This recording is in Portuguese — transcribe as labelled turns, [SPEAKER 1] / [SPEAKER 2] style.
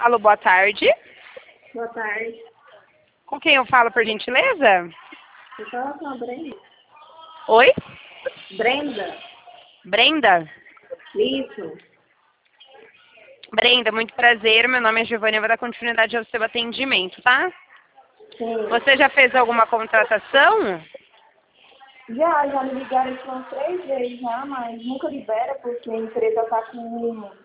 [SPEAKER 1] falo? Boa tarde.
[SPEAKER 2] Boa tarde.
[SPEAKER 1] Com quem eu falo, por gentileza?
[SPEAKER 2] Eu falo com a Brenda.
[SPEAKER 1] Oi?
[SPEAKER 2] Brenda?
[SPEAKER 1] Brenda?
[SPEAKER 2] Isso.
[SPEAKER 1] Brenda, muito prazer. Meu nome é Giovana e eu vou dar continuidade ao seu atendimento, tá?
[SPEAKER 2] Sim.
[SPEAKER 1] Você já fez alguma contratação?
[SPEAKER 2] Já me ligaram isso umas 3 vezes já, mas nunca libera porque a empresa está com